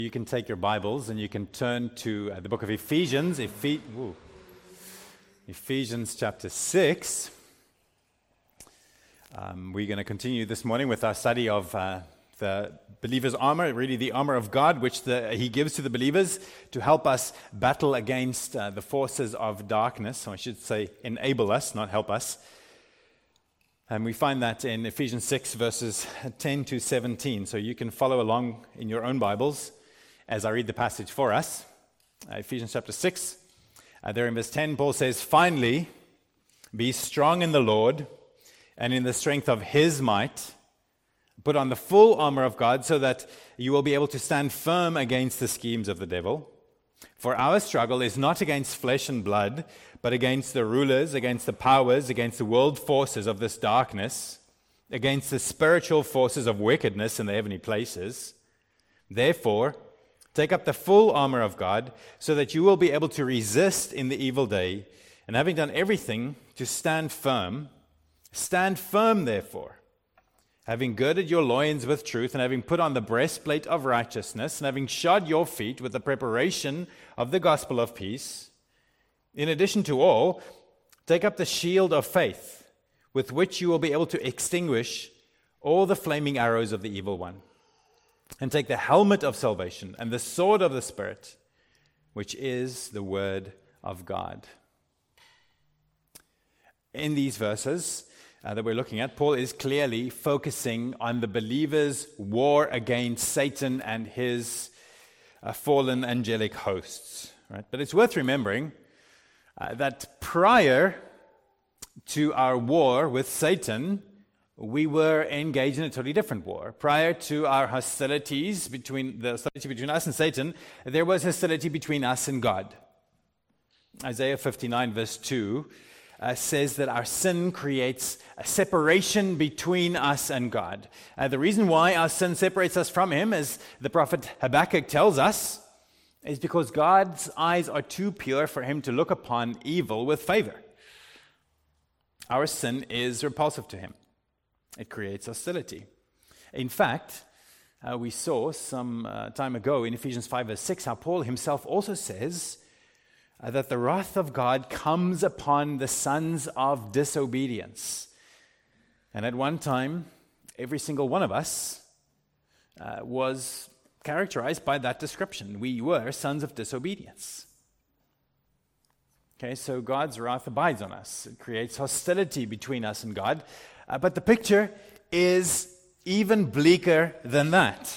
You can take your Bibles and you can turn to the book of Ephesians, Ephesians chapter 6. We're going to continue this morning with our study of the believer's armor, really the armor of God, which He gives to the believers to help us battle against the forces of darkness. Or I should say enable us, not help us. And we find that in Ephesians 6, verses 10 to 17. So you can follow along in your own Bibles as I read the passage for us. Ephesians chapter 6, there in verse 10, Paul says, "Finally, be strong in the Lord and in the strength of His might. Put on the full armor of God so that you will be able to stand firm against the schemes of the devil. For our struggle is not against flesh and blood, but against the rulers, against the powers, against the world forces of this darkness, against the spiritual forces of wickedness in the heavenly places. Therefore, take up the full armor of God so that you will be able to resist in the evil day, and having done everything, to stand firm. Stand firm, therefore, having girded your loins with truth, and having put on the breastplate of righteousness, and having shod your feet with the preparation of the gospel of peace. In addition to all, take up the shield of faith, with which you will be able to extinguish all the flaming arrows of the evil one. And take the helmet of salvation and the sword of the Spirit, which is the word of God." In these verses that we're looking at, Paul is clearly focusing on the believer's war against Satan and his fallen angelic hosts. Right? But it's worth remembering that prior to our war with Satan, we were engaged in a totally different war. Prior to our hostility between us and Satan, there was hostility between us and God. Isaiah 59 verse 2 says that our sin creates a separation between us and God. The reason why our sin separates us from Him, as the prophet Habakkuk tells us, is because God's eyes are too pure for Him to look upon evil with favor. Our sin is repulsive to Him. It creates hostility. In fact, we saw some time ago in Ephesians 5 verse 6 how Paul himself also says that the wrath of God comes upon the sons of disobedience. And at one time, every single one of us was characterized by that description. We were sons of disobedience. Okay, so God's wrath abides on us. It creates hostility between us and God. But the picture is even bleaker than that.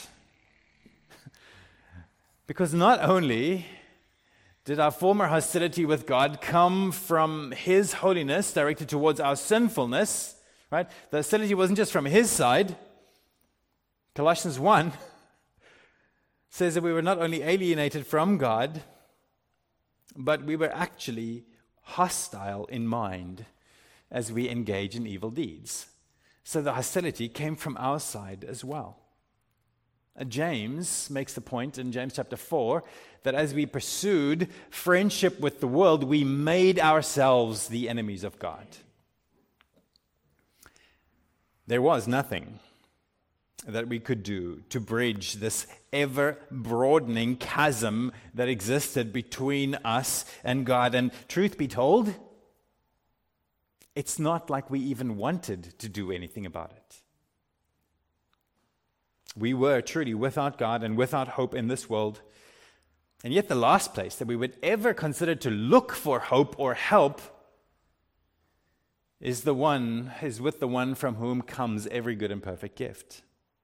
Because not only did our former hostility with God come from His holiness directed towards our sinfulness, right? The hostility wasn't just from His side. Colossians 1 says that we were not only alienated from God, but we were actually hostile in mind as we engage in evil deeds. So the hostility came from our side as well. James makes the point in James chapter 4 that as we pursued friendship with the world, we made ourselves the enemies of God. There was nothing that we could do to bridge this ever-broadening chasm that existed between us and God. And truth be told, it's not like we even wanted to do anything about it. We were truly without God and without hope in this world. And yet the last place that we would ever consider to look for hope or help is with the one from whom comes every good and perfect gift.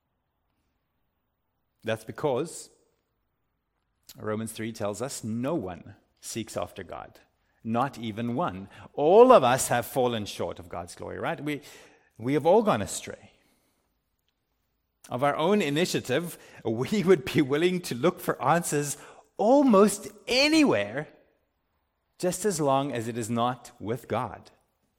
That's because Romans 3 tells us no one seeks after God. Not even one. All of us have fallen short of God's glory, right? We have all gone astray. Of our own initiative, we would be willing to look for answers almost anywhere, just as long as it is not with God.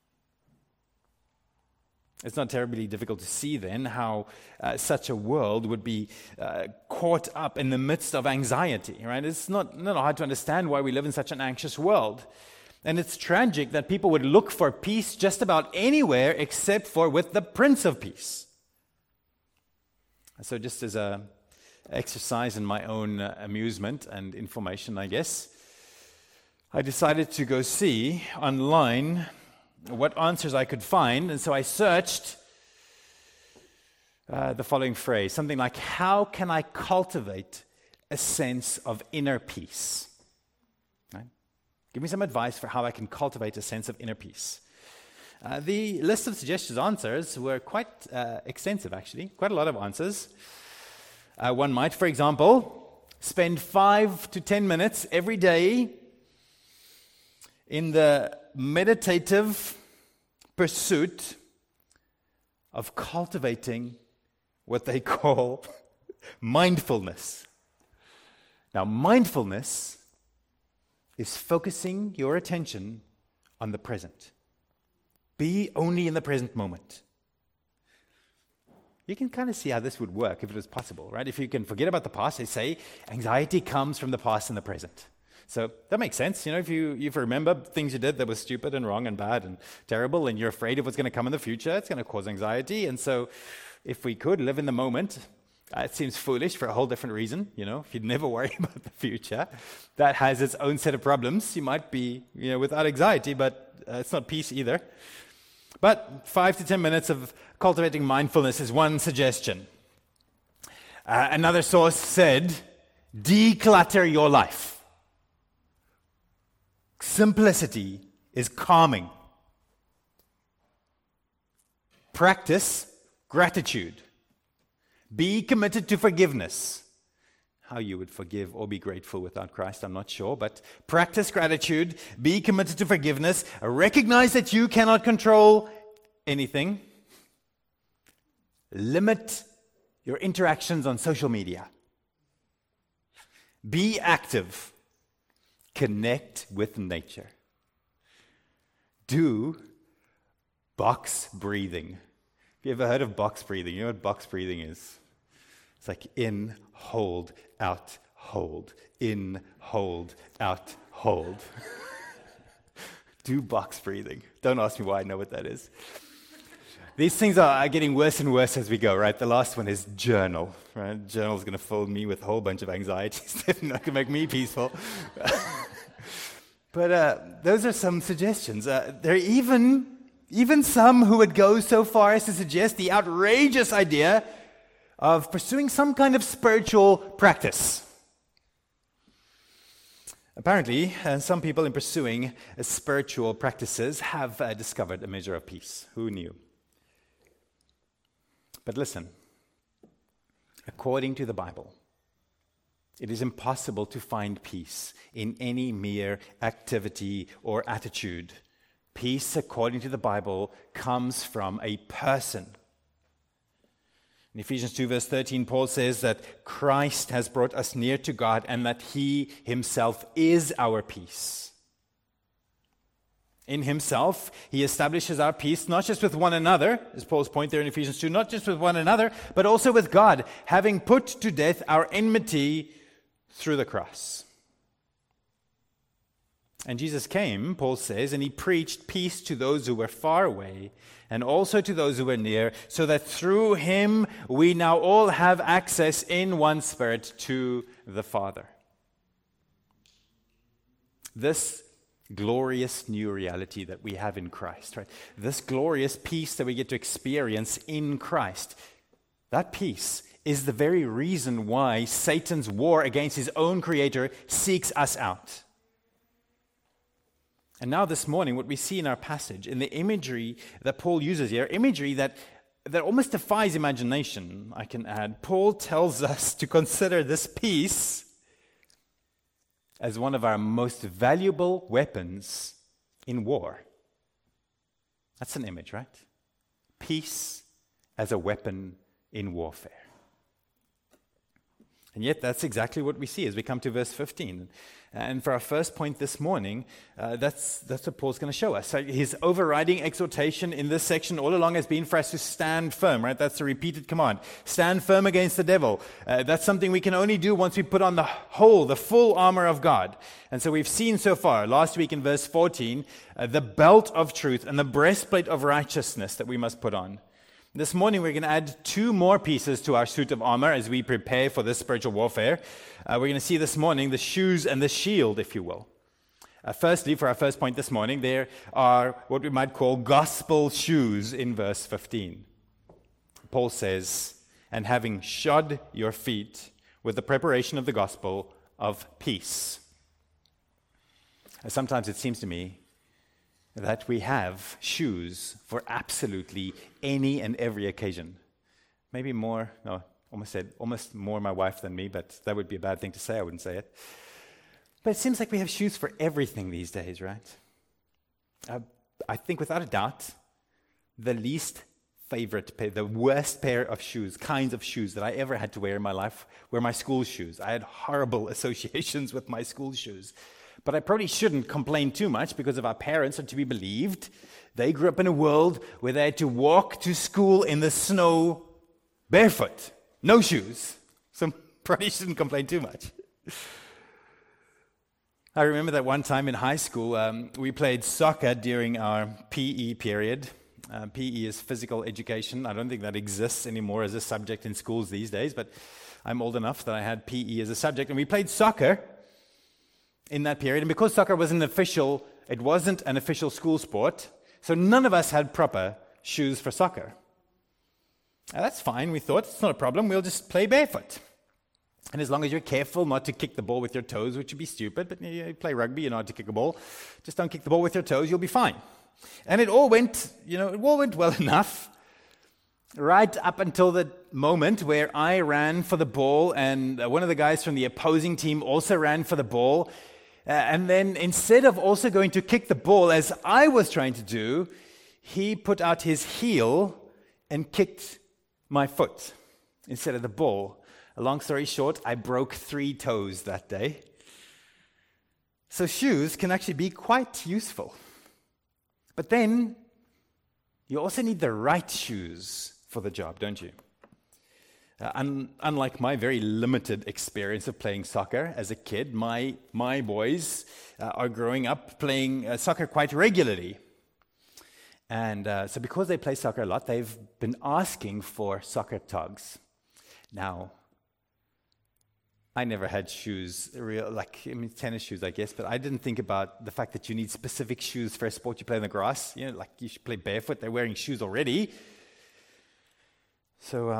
It's not terribly difficult to see then how such a world would be caught up in the midst of anxiety, right? It's not hard to understand why we live in such an anxious world. And it's tragic that people would look for peace just about anywhere except for with the Prince of Peace. So just as a exercise in my own amusement and information, I guess, I decided to go see online what answers I could find. And so I searched the following phrase, something like, how can I cultivate a sense of inner peace? Right? Give me some advice for how I can cultivate a sense of inner peace. The list of suggested answers were quite extensive, actually, quite a lot of answers. One might, for example, spend 5 to 10 minutes every day in the meditative pursuit of cultivating what they call mindfulness. Now, mindfulness is focusing your attention on the present. Be only in the present moment. You can kind of see how this would work if it was possible, right? If you can forget about the past, they say anxiety comes from the past and the present. So that makes sense. You know, if you remember things you did that were stupid and wrong and bad and terrible, and you're afraid of what's going to come in the future, it's going to cause anxiety. And so if we could live in the moment, it seems foolish for a whole different reason. You know, if you'd never worry about the future, that has its own set of problems. You might be, without anxiety, but it's not peace either. But 5 to 10 minutes of cultivating mindfulness is one suggestion. Another source said, declutter your life. Simplicity is calming. Practice gratitude. Be committed to forgiveness. How you would forgive or be grateful without Christ, I'm not sure. But practice gratitude. Be committed to forgiveness. Recognize that you cannot control anything. Limit your interactions on social media. Be active. Connect with nature. Do box breathing. Have you ever heard of box breathing? You know what box breathing is? It's like in, hold, out, hold. In, hold, out, hold. Do box breathing. Don't ask me why I know what that is. These things are getting worse and worse as we go, right? The last one is journal, right? Journal's going to fill me with a whole bunch of anxieties. It's not going to make me peaceful. But those are some suggestions. There are even some who would go so far as to suggest the outrageous idea of pursuing some kind of spiritual practice. Apparently, some people in pursuing spiritual practices have discovered a measure of peace. Who knew? But listen, according to the Bible, it is impossible to find peace in any mere activity or attitude. Peace, according to the Bible, comes from a person. In Ephesians 2 verse 13, Paul says that Christ has brought us near to God and that He Himself is our peace. In Himself, He establishes our peace not just with one another, as Paul's point there in Ephesians 2, not just with one another, but also with God, having put to death our enmity through the cross. And Jesus came, Paul says, and He preached peace to those who were far away and also to those who were near, so that through Him we now all have access in one Spirit to the Father. This glorious new reality that we have in Christ, right? This glorious peace that we get to experience in Christ, that peace is the very reason why Satan's war against his own creator seeks us out. And now this morning, what we see in our passage, in the imagery that Paul uses here, imagery that almost defies imagination, I can add, Paul tells us to consider this peace as one of our most valuable weapons in war. That's an image, right? Peace as a weapon in warfare. And yet that's exactly what we see as we come to verse 15. And for our first point this morning, that's what Paul's going to show us. So his overriding exhortation in this section all along has been for us to stand firm, right? That's a repeated command. Stand firm against the devil. That's something we can only do once we put on the full armor of God. And so we've seen so far, last week in verse 14, the belt of truth and the breastplate of righteousness that we must put on. This morning, we're going to add 2 more pieces to our suit of armor as we prepare for this spiritual warfare. We're going to see this morning the shoes and the shield, if you will. Firstly, for our first point this morning, there are what we might call gospel shoes in verse 15. Paul says, "And having shod your feet with the preparation of the gospel of peace." Sometimes it seems to me that we have shoes for absolutely any and every occasion. Maybe more, no, almost more my wife than me, but that would be a bad thing to say. I wouldn't say it. But it seems like we have shoes for everything these days, right? I think without a doubt, the least favorite pair, the worst pair of shoes, kinds of shoes that I ever had to wear in my life were my school shoes. I had horrible associations with my school shoes. But I probably shouldn't complain too much because if our parents are to be believed, they grew up in a world where they had to walk to school in the snow barefoot, no shoes. So probably shouldn't complain too much. I remember that one time in high school, we played soccer during our PE period. PE is physical education. I don't think that exists anymore as a subject in schools these days, but I'm old enough that I had PE as a subject. And we played soccer in that period. And because soccer wasn't an official school sport, so none of us had proper shoes for soccer. Now, that's fine, we thought. It's not a problem. We'll just play barefoot. And as long as you're careful not to kick the ball with your toes, which would be stupid, but you play rugby, you know how to kick a ball. Just don't kick the ball with your toes, you'll be fine. And it all went well enough, right up until the moment where I ran for the ball, and one of the guys from the opposing team also ran for the ball. And then instead of also going to kick the ball, as I was trying to do, he put out his heel and kicked my foot instead of the ball. A long story short, I broke 3 toes that day. So shoes can actually be quite useful. But then, you also need the right shoes for the job, don't you? Unlike my very limited experience of playing soccer as a kid, my boys are growing up playing soccer quite regularly. And so because they play soccer a lot, they've been asking for soccer togs. Now, I never had shoes, tennis shoes, I guess, but I didn't think about the fact that you need specific shoes for a sport you play in the grass. You know, like you should play barefoot. They're wearing shoes already. So,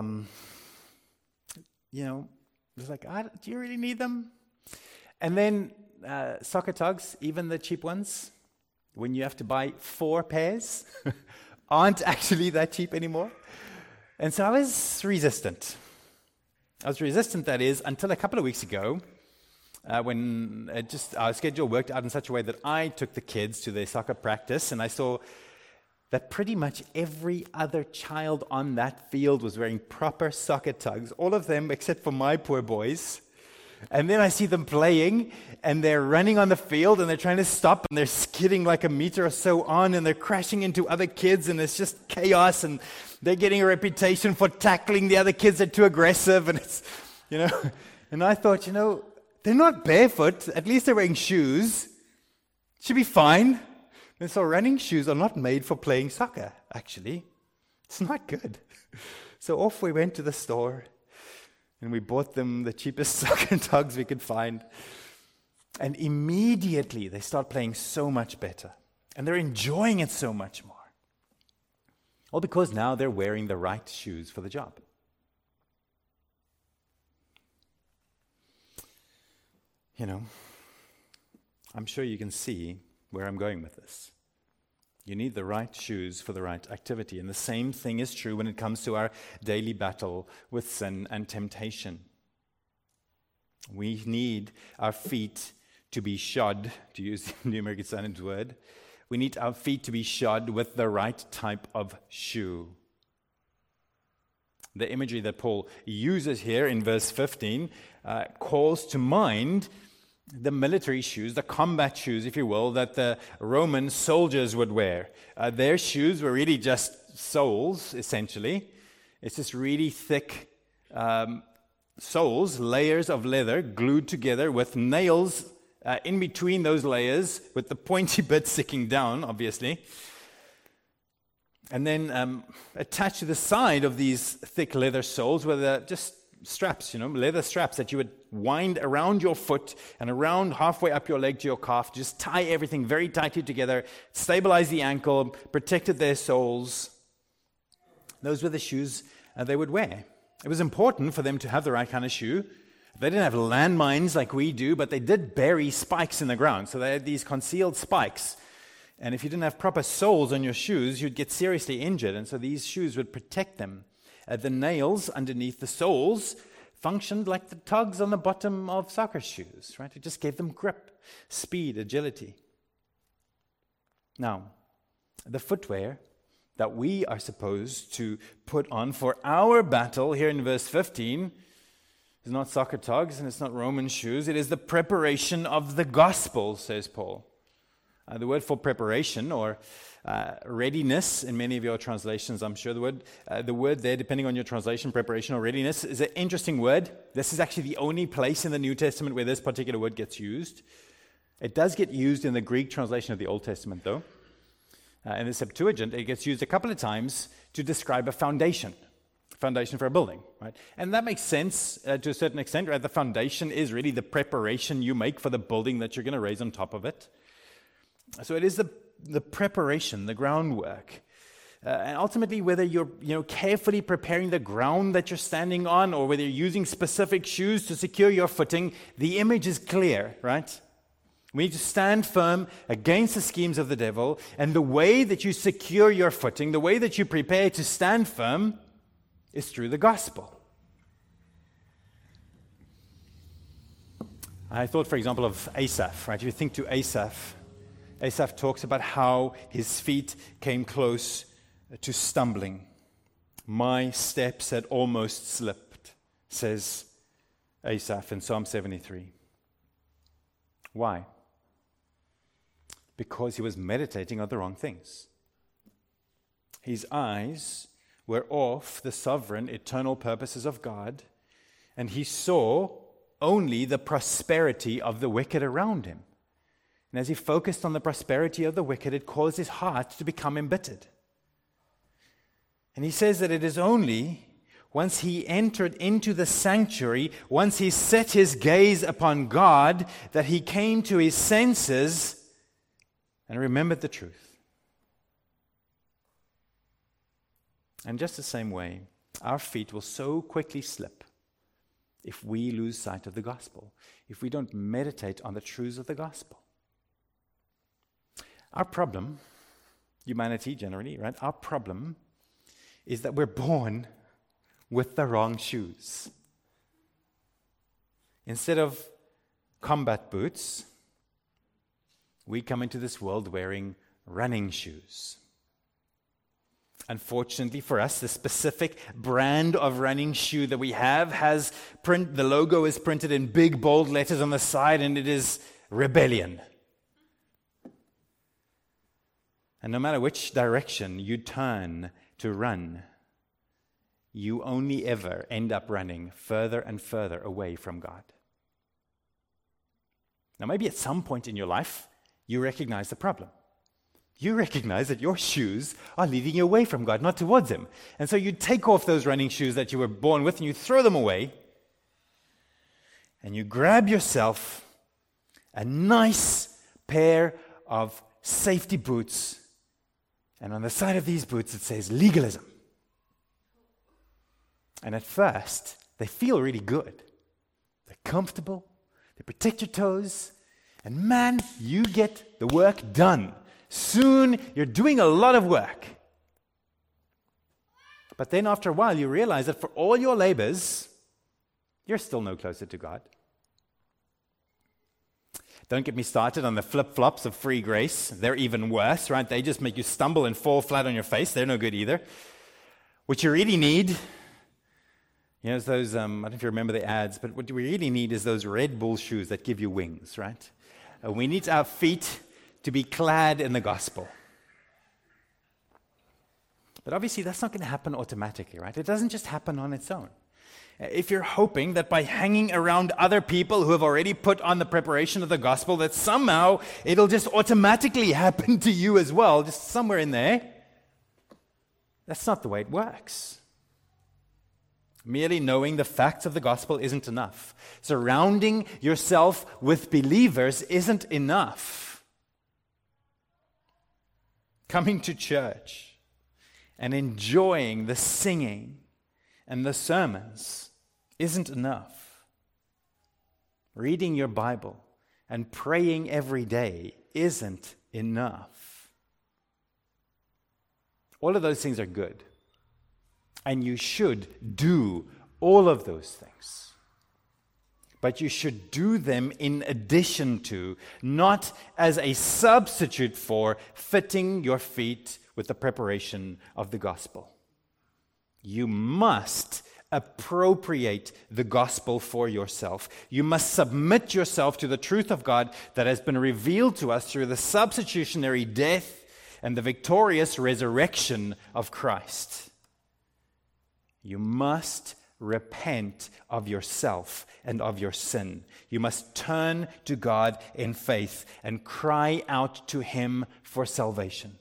it's like, do you really need them? And then soccer togs, even the cheap ones, when you have to buy 4 pairs, aren't actually that cheap anymore. And so I was resistant. That is, until a couple of weeks ago, when our schedule worked out in such a way that I took the kids to their soccer practice, and I saw that pretty much every other child on that field was wearing proper soccer togs, all of them except for my poor boys. And then I see them playing, and they're running on the field, and they're trying to stop, and they're skidding like a meter or so on, and they're crashing into other kids, and it's just chaos, and they're getting a reputation for tackling the other kids that are too aggressive, and it's, and I thought, they're not barefoot, at least they're wearing shoes, should be fine. And so running shoes are not made for playing soccer, actually. It's not good. So off we went to the store, and we bought them the cheapest soccer togs we could find. And immediately they start playing so much better. And they're enjoying it so much more. All because now they're wearing the right shoes for the job. I'm sure you can see where I'm going with this. You need the right shoes for the right activity. And the same thing is true when it comes to our daily battle with sin and temptation. We need our feet to be shod, to use the New American Standard word. We need our feet to be shod with the right type of shoe. The imagery that Paul uses here in verse 15 calls to mind the military shoes, the combat shoes, if you will, that the Roman soldiers would wear. Their shoes were really just soles, essentially. It's just really thick soles, layers of leather glued together with nails in between those layers, with the pointy bit sticking down, obviously. And then attached to the side of these thick leather soles were just straps, leather straps that you would wind around your foot and around halfway up your leg to your calf, just tie everything very tightly together, stabilize the ankle, protected their soles. Those were the shoes they would wear. It was important for them to have the right kind of shoe. They didn't have landmines like we do, but they did bury spikes in the ground. So they had these concealed spikes. And if you didn't have proper soles on your shoes, you'd get seriously injured. And so these shoes would protect them. The nails underneath the soles functioned like the tugs on the bottom of soccer shoes, right? It just gave them grip, speed, agility. Now, the footwear that we are supposed to put on for our battle here in verse 15 is not soccer tugs and it's not Roman shoes. It is the preparation of the gospel, says Paul. The word for preparation or readiness in many of your translations, I'm sure the word there, depending on your translation, preparation or readiness, is an interesting word. This is actually the only place in the New Testament where this particular word gets used. It does get used in the Greek translation of the Old Testament, though. In the Septuagint, it gets used a couple of times to describe a foundation for a building, right? And that makes sense to a certain extent, right? The foundation is really the preparation you make for the building that you're going to raise on top of it. So it is the preparation, the groundwork. And ultimately, whether you're carefully preparing the ground that you're standing on or whether you're using specific shoes to secure your footing, the image is clear, right? We need to stand firm against the schemes of the devil. And the way that you secure your footing, the way that you prepare to stand firm is through the gospel. I thought, for example, of Asaph, right? If you think to Asaph talks about how his feet came close to stumbling. My steps had almost slipped, says Asaph in Psalm 73. Why? Because he was meditating on the wrong things. His eyes were off the sovereign, eternal purposes of God, and he saw only the prosperity of the wicked around him. And as he focused on the prosperity of the wicked, it caused his heart to become embittered. And he says that it is only once he entered into the sanctuary, once he set his gaze upon God, that he came to his senses and remembered the truth. And just the same way, our feet will so quickly slip if we lose sight of the gospel, if we don't meditate on the truths of the gospel. Our problem, humanity generally, right? Our problem is that we're born with the wrong shoes. Instead of combat boots, we come into this world wearing running shoes. Unfortunately for us, the specific brand of running shoe that we have has the logo is printed in big bold letters on the side, and it is rebellion. And no matter which direction you turn to run, you only ever end up running further and further away from God. Now, maybe at some point in your life, you recognize the problem. You recognize that your shoes are leading you away from God, not towards Him. And so you take off those running shoes that you were born with and you throw them away. And you grab yourself a nice pair of safety boots. And on the side of these boots, it says legalism. And at first, they feel really good. They're comfortable. They protect your toes. And man, you get the work done. Soon, you're doing a lot of work. But then after a while, you realize that for all your labors, you're still no closer to God. Don't get me started on the flip-flops of free grace. They're even worse, right? They just make you stumble and fall flat on your face. They're no good either. What you really need, it's those, I don't know if you remember the ads, but what we really need is those Red Bull shoes that give you wings, right? We need our feet to be clad in the gospel. But obviously, that's not going to happen automatically, right? It doesn't just happen on its own. If you're hoping that by hanging around other people who have already put on the preparation of the gospel, that somehow it'll just automatically happen to you as well, just somewhere in there, That's not the way it works. Merely knowing the facts of the gospel isn't enough. Surrounding yourself with believers isn't enough. Coming to church and enjoying the singing and the sermons isn't enough. Reading your Bible and praying every day isn't enough. All of those things are good. And you should do all of those things. But you should do them in addition to, not as a substitute for, fitting your feet with the preparation of the gospel. You must appropriate the gospel for yourself. You must submit yourself to the truth of God that has been revealed to us through the substitutionary death and the victorious resurrection of Christ. You must repent of yourself and of your sin. You must turn to God in faith and cry out to Him for salvation.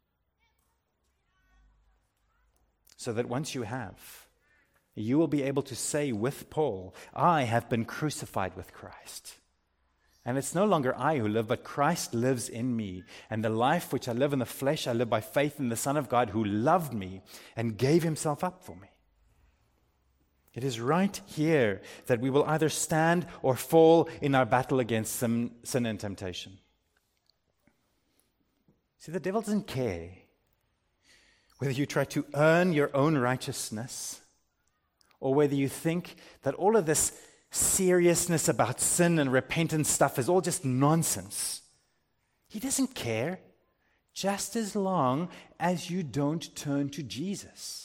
So that once you have, you will be able to say with Paul, I have been crucified with Christ. And it's no longer I who live, but Christ lives in me. And the life which I live in the flesh, I live by faith in the Son of God who loved me and gave Himself up for me. It is right here that we will either stand or fall in our battle against sin and temptation. See, the devil doesn't care whether you try to earn your own righteousness or whether you think that all of this seriousness about sin and repentance stuff is all just nonsense. He doesn't care, just as long as you don't turn to Jesus.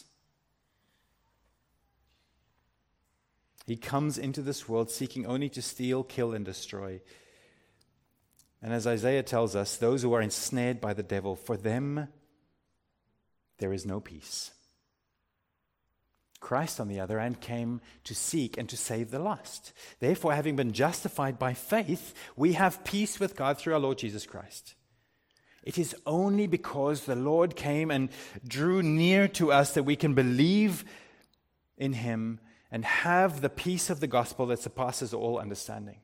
He comes into this world seeking only to steal, kill, and destroy. And as Isaiah tells us, those who are ensnared by the devil, for them there is no peace. Christ, on the other hand, came to seek and to save the lost. Therefore, having been justified by faith, we have peace with God through our Lord Jesus Christ. It is only because the Lord came and drew near to us that we can believe in Him and have the peace of the gospel that surpasses all understanding.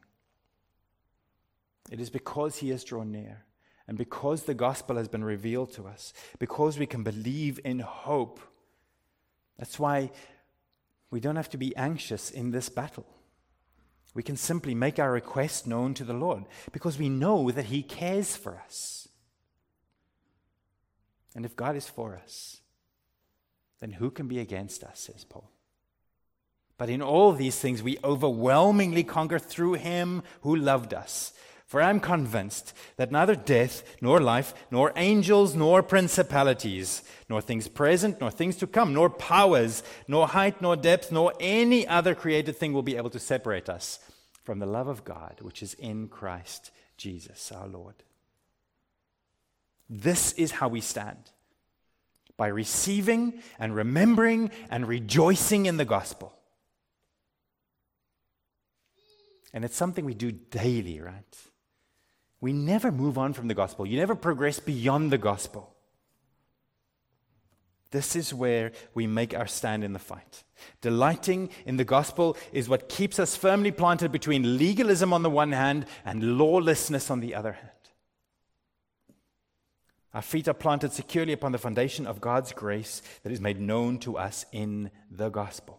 It is because He has drawn near, and because the gospel has been revealed to us, because we can believe in hope. That's why we don't have to be anxious in this battle. We can simply make our request known to the Lord, because we know that He cares for us. And if God is for us, then who can be against us, says Paul. But in all these things we overwhelmingly conquer through Him who loved us. For I am convinced that neither death, nor life, nor angels, nor principalities, nor things present, nor things to come, nor powers, nor height, nor depth, nor any other created thing will be able to separate us from the love of God, which is in Christ Jesus our Lord. This is how we stand. By receiving and remembering and rejoicing in the gospel. And it's something we do daily, right? We never move on from the gospel. You never progress beyond the gospel. This is where we make our stand in the fight. Delighting in the gospel is what keeps us firmly planted between legalism on the one hand and lawlessness on the other hand. Our feet are planted securely upon the foundation of God's grace that is made known to us in the gospel.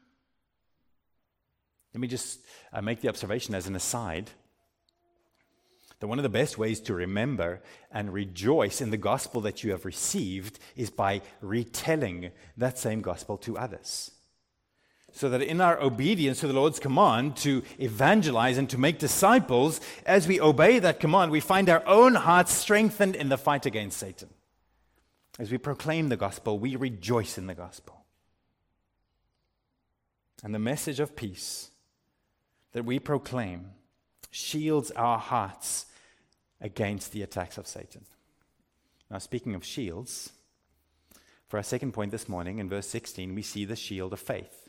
Let me just make the observation as an aside that one of the best ways to remember and rejoice in the gospel that you have received is by retelling that same gospel to others. So that in our obedience to the Lord's command to evangelize and to make disciples, as we obey that command, we find our own hearts strengthened in the fight against Satan. As we proclaim the gospel, we rejoice in the gospel. And the message of peace that we proclaim shields our hearts against the attacks of Satan. Now, speaking of shields, for our second point this morning, in verse 16, we see the shield of faith.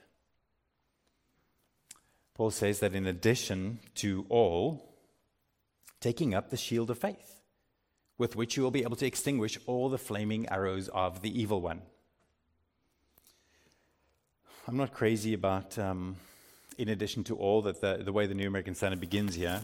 Paul says that in addition to all, taking up the shield of faith, with which you will be able to extinguish all the flaming arrows of the evil one. I'm not crazy about, in addition to all, that the way the New American Standard begins here.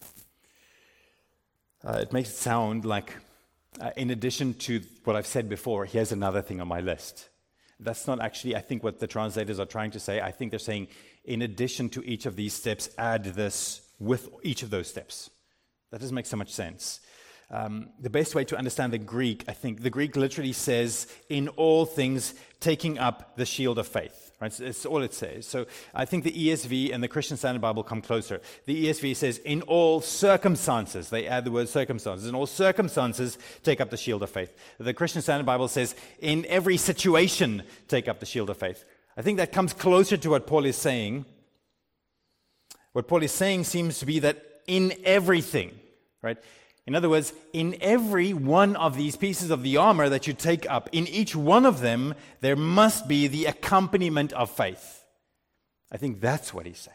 It makes it sound like, in addition to what I've said before, here's another thing on my list. That's not actually, I think, what the translators are trying to say. I think they're saying, in addition to each of these steps, add this with each of those steps. That doesn't make so much sense. The best way to understand the Greek, I think, the Greek literally says, in all things, taking up the shield of faith. Right? So it's all it says. So I think the ESV and the Christian Standard Bible come closer. The ESV says, in all circumstances, they add the word circumstances. In all circumstances, take up the shield of faith. The Christian Standard Bible says, in every situation, take up the shield of faith. I think that comes closer to what Paul is saying. What Paul is saying seems to be that in everything, right? In other words, in every one of these pieces of the armor that you take up, in each one of them, there must be the accompaniment of faith. I think that's what he's saying.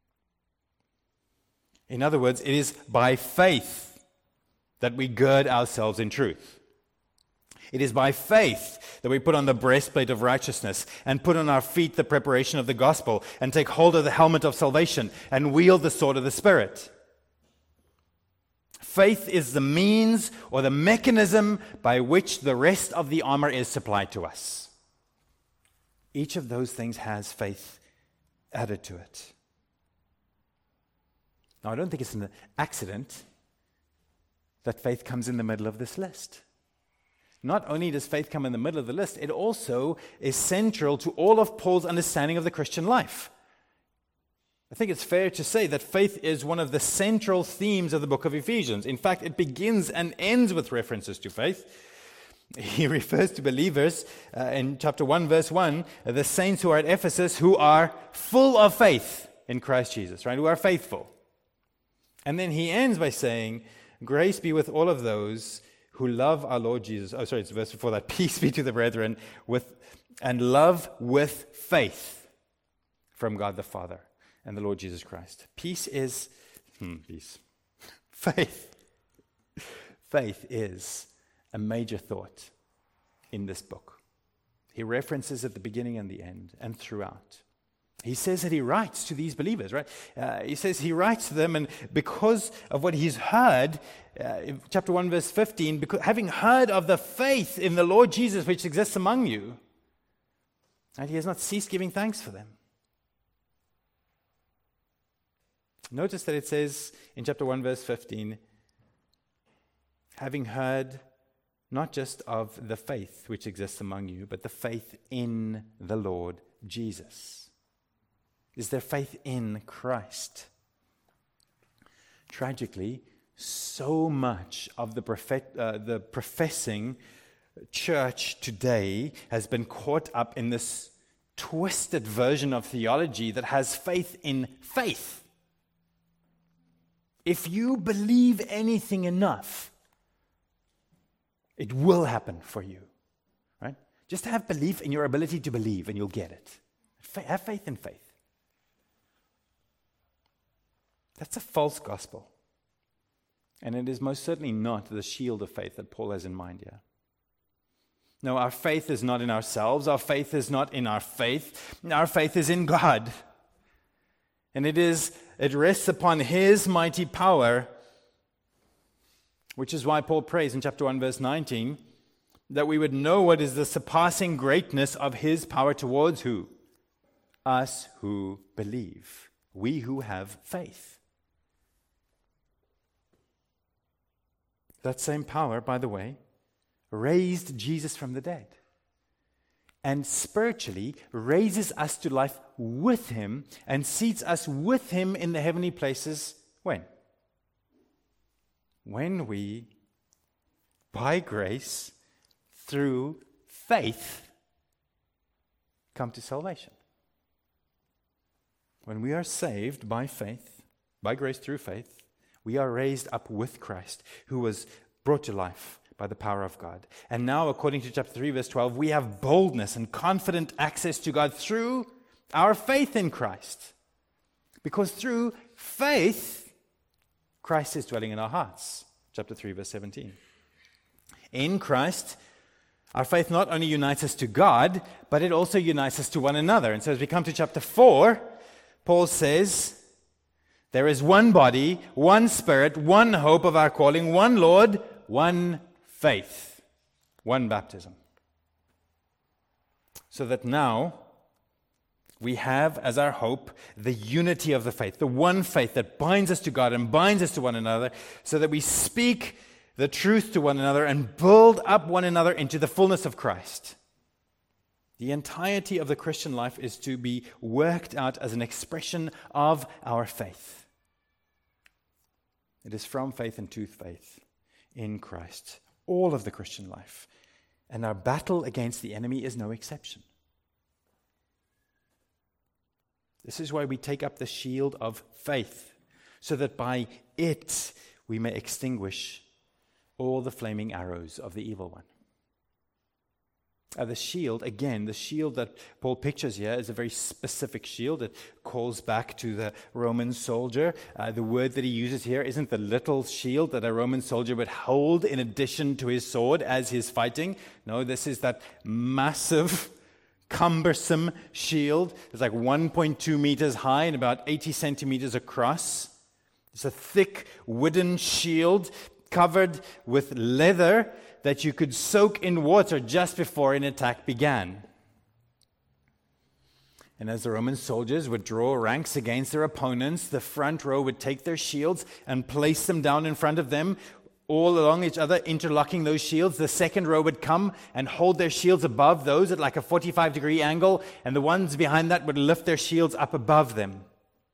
In other words, it is by faith that we gird ourselves in truth. It is by faith that we put on the breastplate of righteousness and put on our feet the preparation of the gospel and take hold of the helmet of salvation and wield the sword of the Spirit. Faith is the means or the mechanism by which the rest of the armor is supplied to us. Each of those things has faith added to it. Now, I don't think it's an accident that faith comes in the middle of this list. Not only does faith come in the middle of the list, it also is central to all of Paul's understanding of the Christian life. I think it's fair to say that faith is one of the central themes of the book of Ephesians. In fact, it begins and ends with references to faith. He refers to believers in chapter 1, verse 1, the saints who are at Ephesus who are full of faith in Christ Jesus, right? Who are faithful. And then he ends by saying, grace be with all of those who love our Lord Jesus. Oh, sorry, it's the verse before that. Peace be to the brethren and love with faith from God the Father and the Lord Jesus Christ. Peace is peace. Faith. Faith is a major thought in this book. He references at the beginning and the end and throughout. He says that he writes to these believers, right? He says he writes to them, and because of what he's heard, in chapter 1, verse 15, because, having heard of the faith in the Lord Jesus which exists among you, and he has not ceased giving thanks for them. Notice that it says in chapter 1, verse 15, having heard not just of the faith which exists among you, but the faith in the Lord Jesus. Is there faith in Christ? Tragically, so much of the professing church today has been caught up in this twisted version of theology that has faith in faith. If you believe anything enough, it will happen for you, right? Just have belief in your ability to believe and you'll get it. Have faith in faith. That's a false gospel. And it is most certainly not the shield of faith that Paul has in mind here. No, our faith is not in ourselves. Our faith is not in our faith. Our faith is in God. And it rests upon His mighty power, which is why Paul prays in chapter 1, verse 19, that we would know what is the surpassing greatness of His power towards who? Us who believe. We who have faith. That same power, by the way, raised Jesus from the dead. And spiritually raises us to life with Him and seats us with Him in the heavenly places. When? When we, by grace, through faith, come to salvation. When we are saved by faith, by grace through faith, we are raised up with Christ, who was brought to life by the power of God. And now, according to chapter 3, verse 12, we have boldness and confident access to God through our faith in Christ. Because through faith, Christ is dwelling in our hearts. Chapter 3, verse 17. In Christ, Our faith not only unites us to God, but it also unites us to one another. And so as we come to chapter 4, Paul says, there is one body, one Spirit, one hope of our calling, one Lord, one faith, one baptism. So that now we have as our hope the unity of the faith, the one faith that binds us to God and binds us to one another, so that we speak the truth to one another and build up one another into the fullness of Christ. The entirety of the Christian life is to be worked out as an expression of our faith. It is from faith and to faith in Christ, all of the Christian life. And our battle against the enemy is no exception. This is why we take up the shield of faith, so that by it we may extinguish all the flaming arrows of the evil one. The shield, again, the shield that Paul pictures here is a very specific shield. It calls back to the Roman soldier. The word that he uses here isn't the little shield that a Roman soldier would hold in addition to his sword as he's fighting. No, this is that massive, cumbersome shield. It's like 1.2 meters high and about 80 centimeters across. It's a thick wooden shield covered with leather that you could soak in water just before an attack began. And as the Roman soldiers would draw ranks against their opponents, the front row would take their shields and place them down in front of them, all along each other, interlocking those shields. The second row would come and hold their shields above those at like a 45-degree angle, and the ones behind that would lift their shields up above them.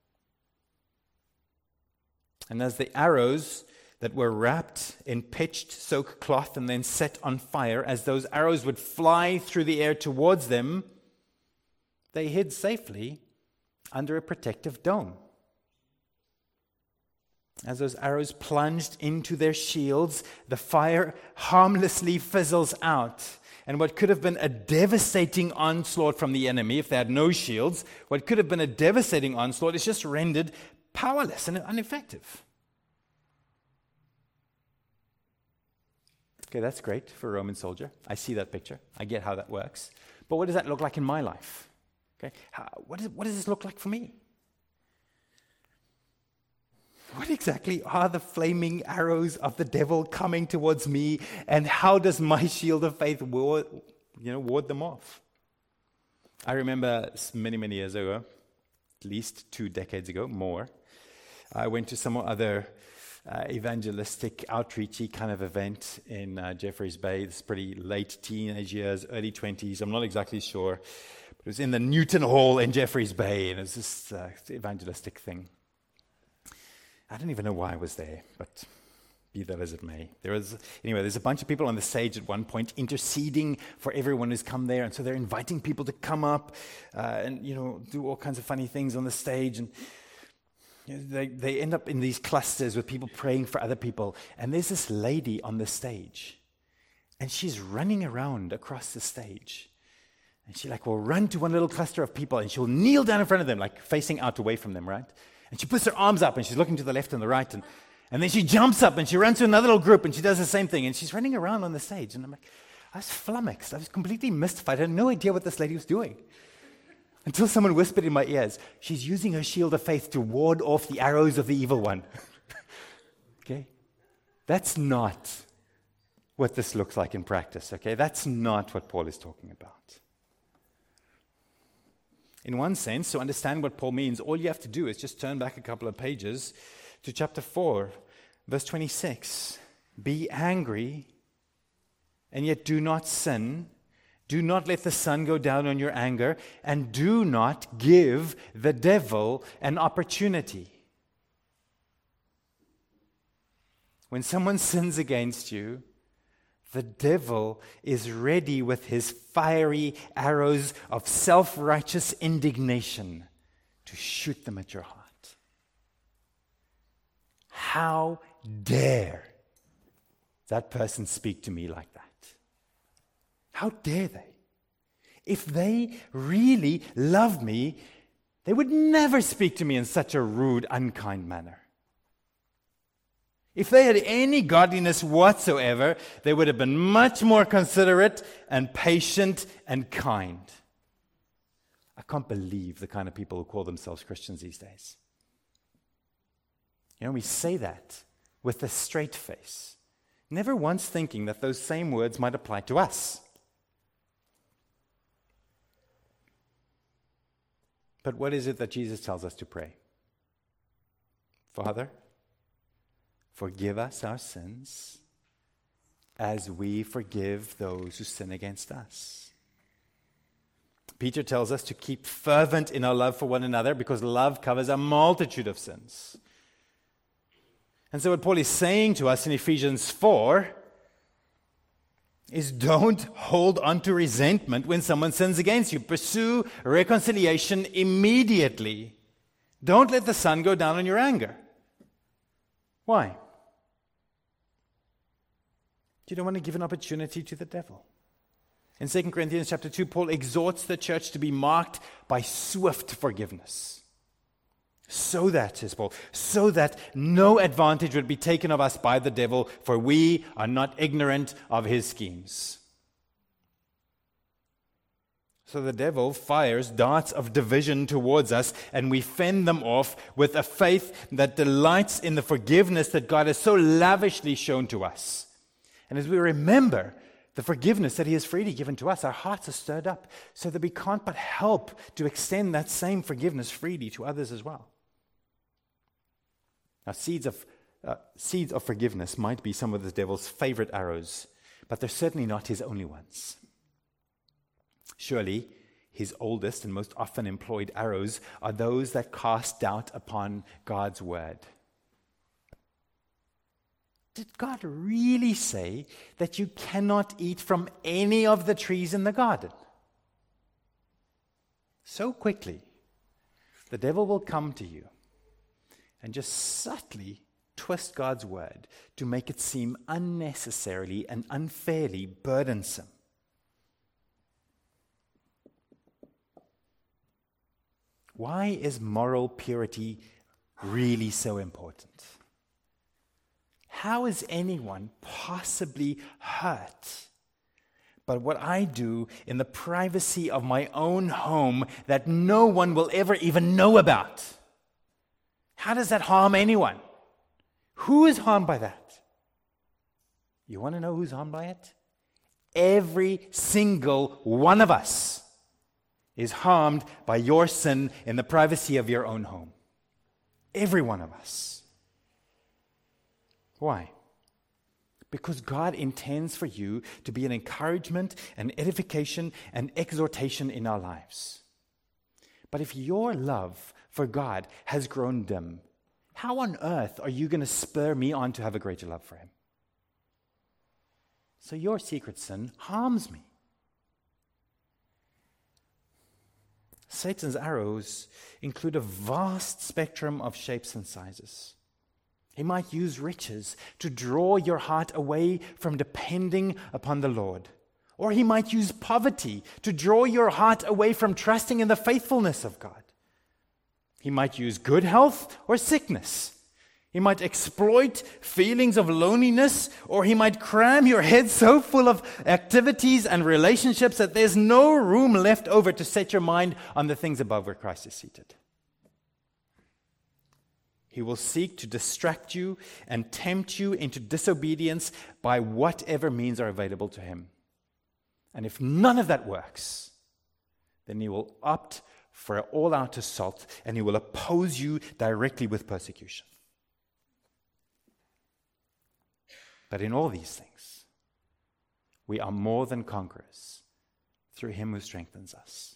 And as the arrows that were wrapped in pitched soak cloth and then set on fire, as those arrows would fly through the air towards them, they hid safely under a protective dome. As those arrows plunged into their shields, the fire harmlessly fizzles out. And what could have been a devastating onslaught from the enemy, if they had no shields, what could have been a devastating onslaught is just rendered powerless and ineffective. Okay, that's great for a Roman soldier. I see that picture. I get how that works. But what does that look like in my life? Okay, what does this look like for me? What exactly are the flaming arrows of the devil coming towards me, and how does my shield of faith ward them off? I remember many, many years ago, at least 2 decades ago, more, I went to some other evangelistic, outreachy kind of event in Jeffreys Bay. It's pretty late teenage years, early 20s. I'm not exactly sure. But it was in the Newton Hall in Jeffreys Bay, and it was this evangelistic thing. I don't even know why I was there, but be that as it may. There's a bunch of people on the stage at one point interceding for everyone who's come there, and so they're inviting people to come up and do all kinds of funny things on the stage, and they end up in these clusters with people praying for other people. And there's this lady on the stage, and she's running around across the stage. And she will run to one little cluster of people, and she'll kneel down in front of them, like facing out away from them, right? And she puts her arms up, and she's looking to the left and the right. And then she jumps up, and she runs to another little group, and she does the same thing. And she's running around on the stage. And I'm like, I was flummoxed. I was completely mystified. I had no idea what this lady was doing. Until someone whispered in my ears, she's using her shield of faith to ward off the arrows of the evil one. Okay? That's not what this looks like in practice, okay? That's not what Paul is talking about. In one sense, to understand what Paul means, all you have to do is just turn back a couple of pages to chapter 4, verse 26. Be angry, and yet do not sin. Do not let the sun go down on your anger, and do not give the devil an opportunity. When someone sins against you, the devil is ready with his fiery arrows of self-righteous indignation to shoot them at your heart. How dare that person speak to me like that? How dare they? If they really love me, they would never speak to me in such a rude, unkind manner. If they had any godliness whatsoever, they would have been much more considerate and patient and kind. I can't believe the kind of people who call themselves Christians these days. We say that with a straight face, never once thinking that those same words might apply to us. But what is it that Jesus tells us to pray? Father, forgive us our sins as we forgive those who sin against us. Peter tells us to keep fervent in our love for one another because love covers a multitude of sins. And so what Paul is saying to us in Ephesians 4 is don't hold on to resentment when someone sins against you. Pursue reconciliation immediately. Don't let the sun go down on your anger. Why? You don't want to give an opportunity to the devil. In 2 Corinthians chapter 2, Paul exhorts the church to be marked by swift forgiveness. So that, says Paul, so that no advantage would be taken of us by the devil, for we are not ignorant of his schemes. So the devil fires darts of division towards us, and we fend them off with a faith that delights in the forgiveness that God has so lavishly shown to us. And as we remember the forgiveness that he has freely given to us, our hearts are stirred up so that we can't but help to extend that same forgiveness freely to others as well. Now, seeds of forgiveness might be some of the devil's favorite arrows, but they're certainly not his only ones. Surely, his oldest and most often employed arrows are those that cast doubt upon God's word. Did God really say that you cannot eat from any of the trees in the garden? So quickly, the devil will come to you and just subtly twist God's word to make it seem unnecessarily and unfairly burdensome. Why is moral purity really so important? How is anyone possibly hurt by what I do in the privacy of my own home that no one will ever even know about? How does that harm anyone? Who is harmed by that? You want to know who's harmed by it? Every single one of us is harmed by your sin in the privacy of your own home. Every one of us. Why? Because God intends for you to be an encouragement, an edification, and exhortation in our lives. But if your love for God has grown dim, how on earth are you going to spur me on to have a greater love for him? So your secret sin harms me. Satan's arrows include a vast spectrum of shapes and sizes. He might use riches to draw your heart away from depending upon the Lord. Or he might use poverty to draw your heart away from trusting in the faithfulness of God. He might use good health or sickness. He might exploit feelings of loneliness, or he might cram your head so full of activities and relationships that there's no room left over to set your mind on the things above where Christ is seated. He will seek to distract you and tempt you into disobedience by whatever means are available to him. And if none of that works, then he will opt for an all-out assault, and he will oppose you directly with persecution. But in all these things, we are more than conquerors through him who strengthens us.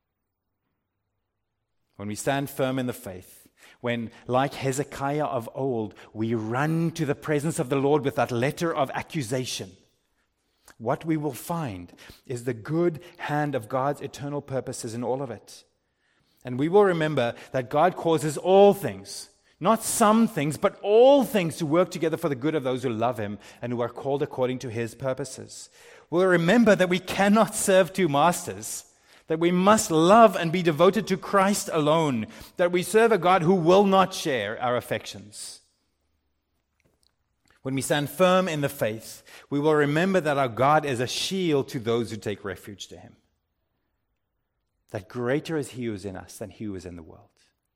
When we stand firm in the faith, when, like Hezekiah of old, we run to the presence of the Lord with that letter of accusation, what we will find is the good hand of God's eternal purposes in all of it. And we will remember that God causes all things, not some things, but all things to work together for the good of those who love him and who are called according to his purposes. We'll remember that we cannot serve two masters, that we must love and be devoted to Christ alone, that we serve a God who will not share our affections. When we stand firm in the faith, we will remember that our God is a shield to those who take refuge to him. That greater is he who is in us than he who is in the world.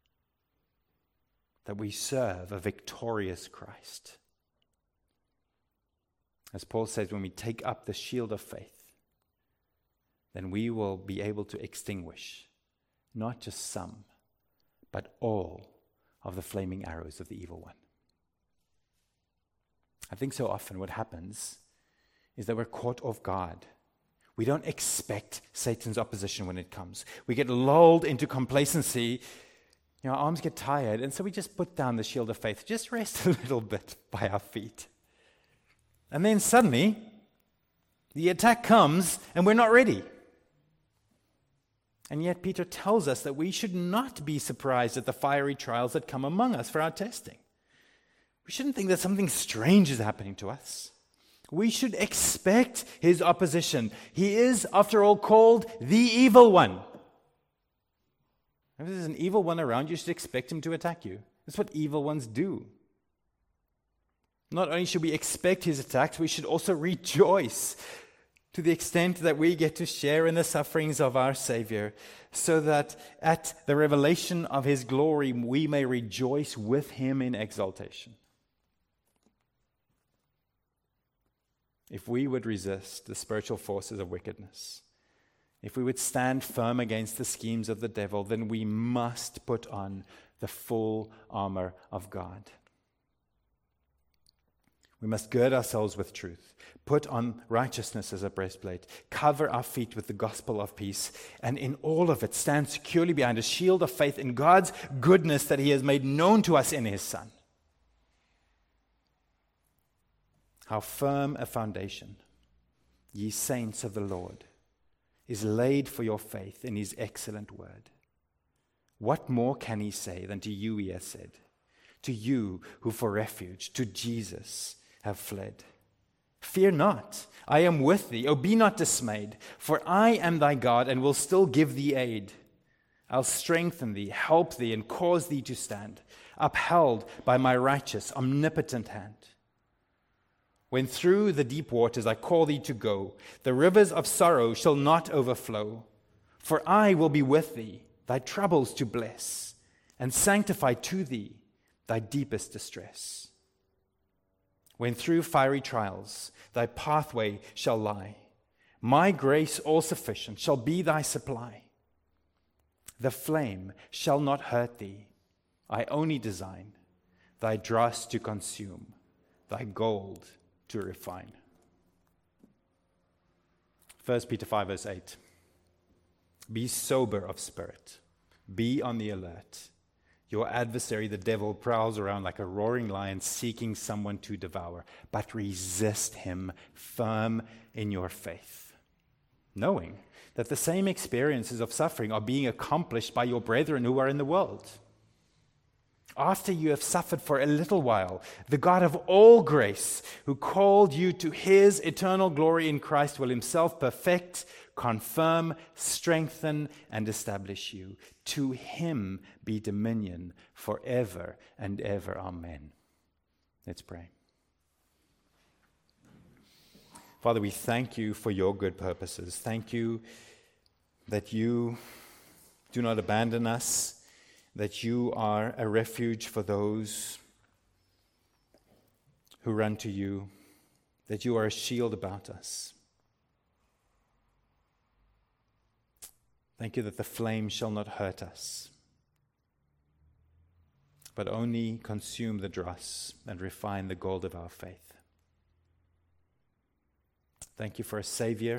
That we serve a victorious Christ. As Paul says, when we take up the shield of faith, then we will be able to extinguish not just some, but all of the flaming arrows of the evil one. I think so often what happens is that we're caught off guard. We don't expect Satan's opposition when it comes. We get lulled into complacency. Our arms get tired, and so we just put down the shield of faith, just rest a little bit by our feet. And then suddenly, the attack comes, and we're not ready. And yet Peter tells us that we should not be surprised at the fiery trials that come among us for our testing. We shouldn't think that something strange is happening to us. We should expect his opposition. He is, after all, called the evil one. If there's an evil one around, you should expect him to attack you. That's what evil ones do. Not only should we expect his attacks, we should also rejoice to the extent that we get to share in the sufferings of our Savior, so that at the revelation of his glory, we may rejoice with him in exaltation. If we would resist the spiritual forces of wickedness, if we would stand firm against the schemes of the devil, then we must put on the full armor of God. We must gird ourselves with truth, put on righteousness as a breastplate, cover our feet with the gospel of peace, and in all of it stand securely behind a shield of faith in God's goodness that he has made known to us in his Son. How firm a foundation, ye saints of the Lord, is laid for your faith in his excellent word. What more can he say than to you he has said, to you who for refuge to Jesus have fled? Fear not, I am with thee. Oh, be not dismayed, for I am thy God and will still give thee aid. I'll strengthen thee, help thee, and cause thee to stand, upheld by my righteous, omnipotent hand. When through the deep waters I call thee to go, the rivers of sorrow shall not overflow. For I will be with thee, thy troubles to bless, and sanctify to thee thy deepest distress. When through fiery trials thy pathway shall lie, my grace all sufficient shall be thy supply. The flame shall not hurt thee, I only design thy dross to consume, thy gold to refine. 1 Peter 5 verse 8. Be sober of spirit. Be on the alert. Your adversary, the devil, prowls around like a roaring lion seeking someone to devour. But resist him firm in your faith, knowing that the same experiences of suffering are being accomplished by your brethren who are in the world. After you have suffered for a little while, the God of all grace, who called you to his eternal glory in Christ, will himself perfect, confirm, strengthen, and establish you. To him be dominion forever and ever. Amen. Let's pray. Father, we thank you for your good purposes. Thank you that you do not abandon us, that you are a refuge for those who run to you, that you are a shield about us. Thank you that the flame shall not hurt us, but only consume the dross and refine the gold of our faith. Thank you for a Savior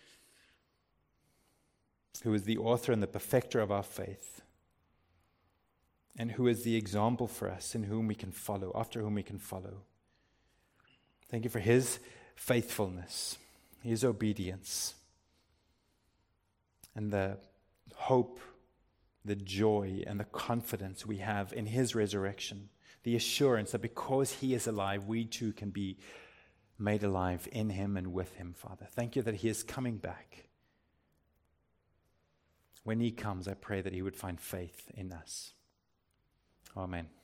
who is the author and the perfecter of our faith, and who is the example for us in whom we can follow, after whom we can follow. Thank you for his faithfulness, his obedience, and the hope, the joy, and the confidence we have in his resurrection, the assurance that because he is alive, we too can be made alive in him and with him, Father. Thank you that he is coming back. When he comes, I pray that he would find faith in us. Amen.